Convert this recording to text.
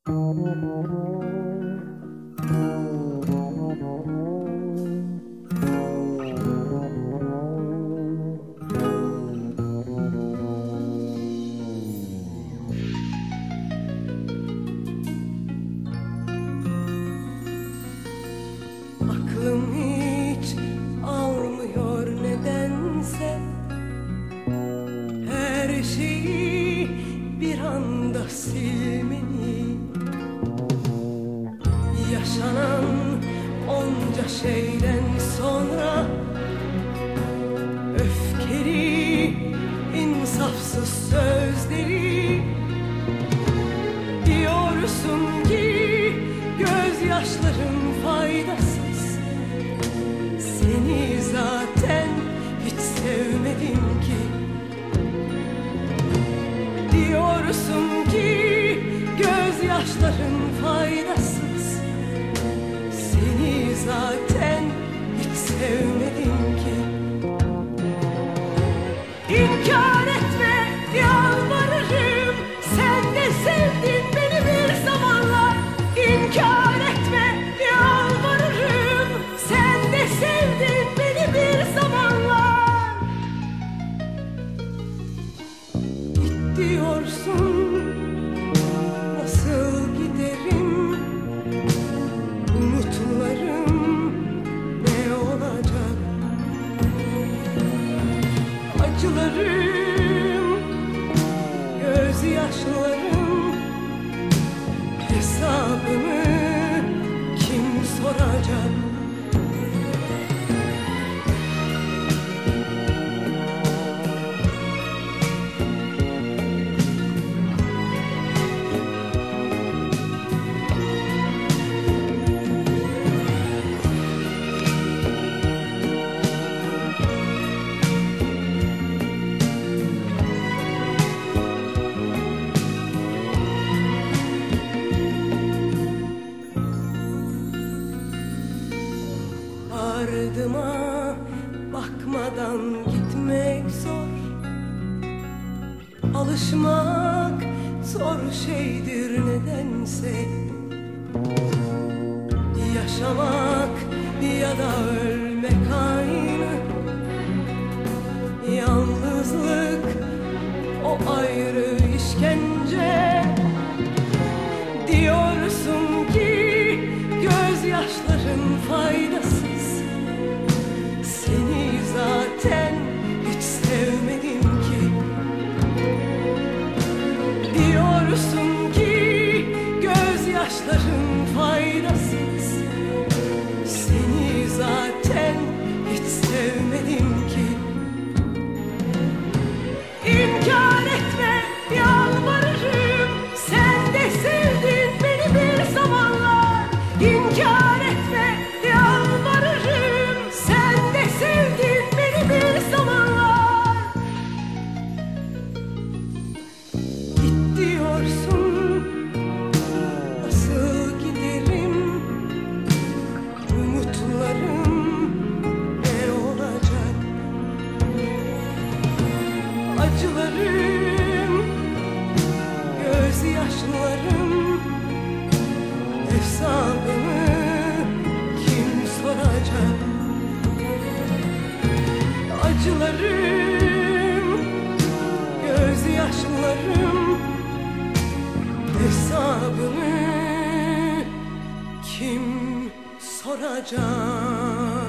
Aklım hiç almıyor nedense, her şeyi bir anda silmeni. Yaşanan onca şeyden sonra öfkeli, insafsız sözleri diyorsun ki gözyaşların faydasız. Seni zaten hiç sevmedim ki. Diyorsun ki gözyaşların faydasız. Seni zaten hiç sevmedim ki. İnkar etme, yalvarırım, sen de sevdin beni bir zamanlar. İnkar etme, yalvarırım, sen de sevdin beni bir zamanlar. Git diyorsun, nasıl giderim? Umutlarım ne olacak? Acılarım, gözyaşlarım, hesabını kim soracak? Ardıma bakmadan gitmek zor, alışmak zor şeydir nedense. Yaşamak ya da ölmek aynı, yalnızlık o ayrı işkence. Diyorsun ki gözyaşların faydasız. Seni zaten hiç sevmedim ki. Diyorsun ki gözyaşların faydasız. Seni zaten hiç sevmedim ki. İnkar etme, yalvarırım, sen de sevdin beni bir zamanlar. İnkar etme, yalvarırım, sen de sevdin beni bir zamanlar. Git diyorsun, nasıl giderim? Umutlarım ne olacak? Acılarım, gözyaşlarım, hesabını kim soracak? Acılarım, gözyaşlarım, hesabını kim soracak?